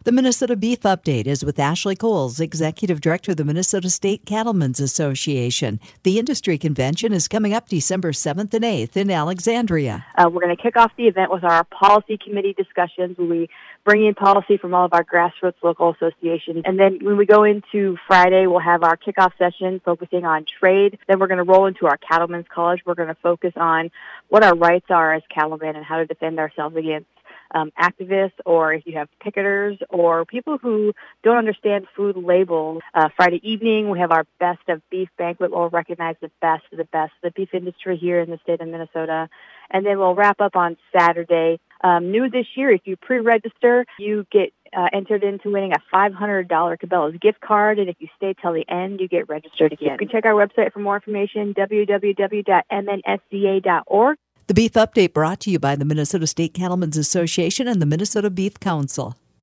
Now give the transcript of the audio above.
The Minnesota Beef Update is with Ashley Coles, Executive Director of the Minnesota State Cattlemen's Association. The industry convention is coming up December 7th and 8th in Alexandria. We're going to kick off the event with our policy committee discussions where we bring in policy from all of our grassroots local associations. And then when we go into Friday, we'll have our kickoff session focusing on trade. Then we're going to roll into our Cattlemen's College. We're going to focus on what our rights are as cattlemen and how to defend ourselves against activists, or if you have picketers or people who don't understand food labels. Friday evening, we have our Best of Beef banquet. We'll recognize the best of the beef industry here in the state of Minnesota. And then we'll wrap up on Saturday. New this year, if you pre-register, you get entered into winning a $500 Cabela's gift card, and if you stay till the end, you get registered again. You can check our website for more information, www.mnsca.org. The Beef Update brought to you by the Minnesota State Cattlemen's Association and the Minnesota Beef Council.